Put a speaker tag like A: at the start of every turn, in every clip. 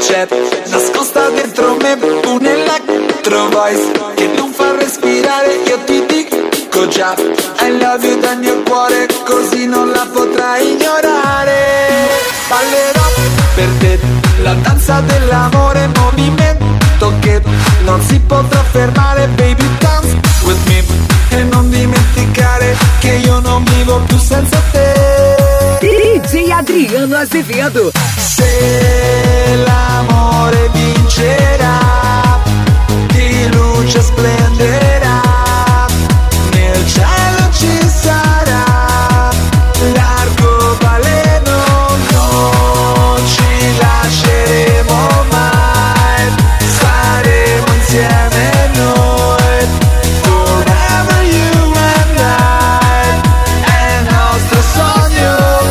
A: c'è nascosta dentro me un electro voice che non fa respirare. Io ti dico già I love you dal mio cuore, così non la potrai ignorare. Ballerò per te la danza dell'amore, movimento che non si potrà fermare. Baby dance with me e non dimenticare che io non vivo più senza te.
B: DJ Adriano Azevedo.
A: Se l'amore vincerà, di luce splenderà, nel cielo ci sarà l'arcobaleno, non ci lasceremo mai, saremo insieme noi, forever you and I, è il nostro sogno.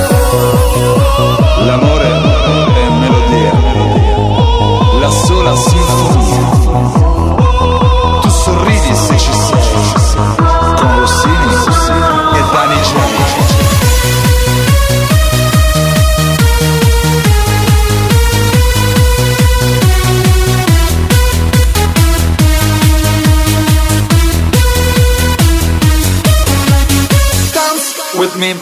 C: L'amore è melodia, la sola sinfonia. Tu sorridi se ci sei, con Rossini e Dani G.
A: Dance with me.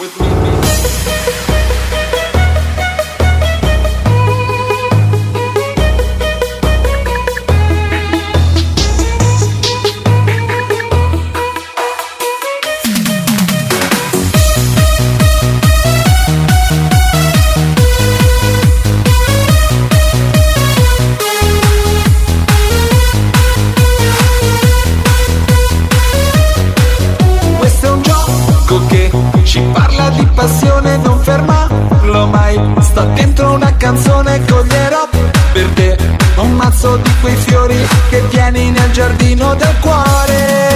A: Ci parla di passione, non fermarlo mai. Sta dentro una canzone, coglierò per te un mazzo di quei fiori che tieni nel giardino del cuore.